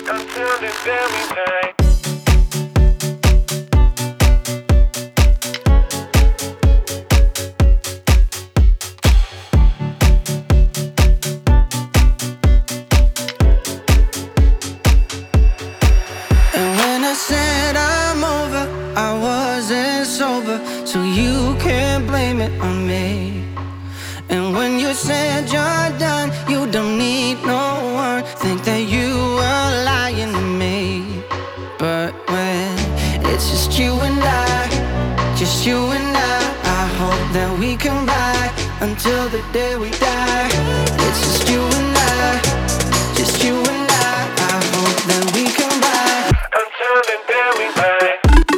until the day we die. And when I said I'm over, I wasn't sober, so you can't blame it on me. And when you said you're done, you don't need no one, think that you were lying to me. But when it's just you and I, just you and I hope that we can ride until the day we die. It's just you and I, just you and I hope that we can ride Until the day we die.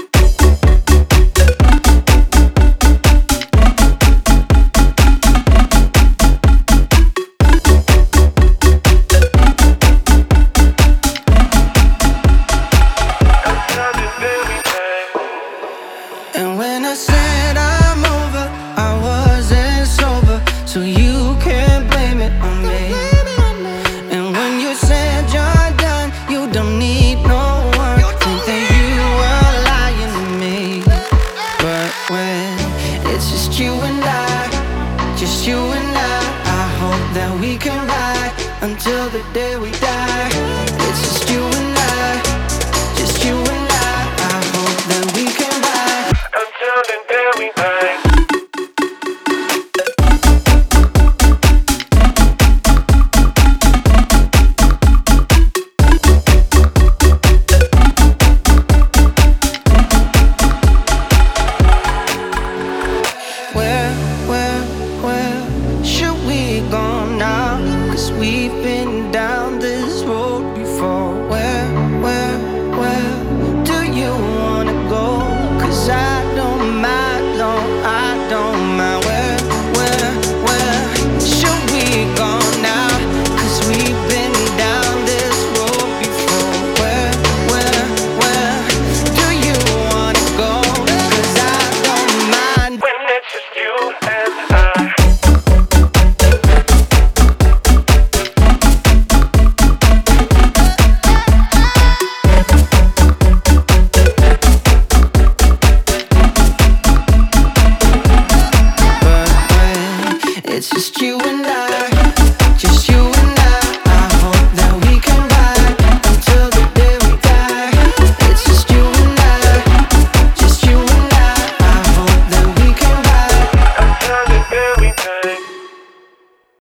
Until the day we die. And when I said I'm over, I wasn't sober, so you can't blame it on me. And when you said you're done, you don't need no one, think that you were lying to me. But when it's just you and I, just you and I hope that we can ride until the day we die.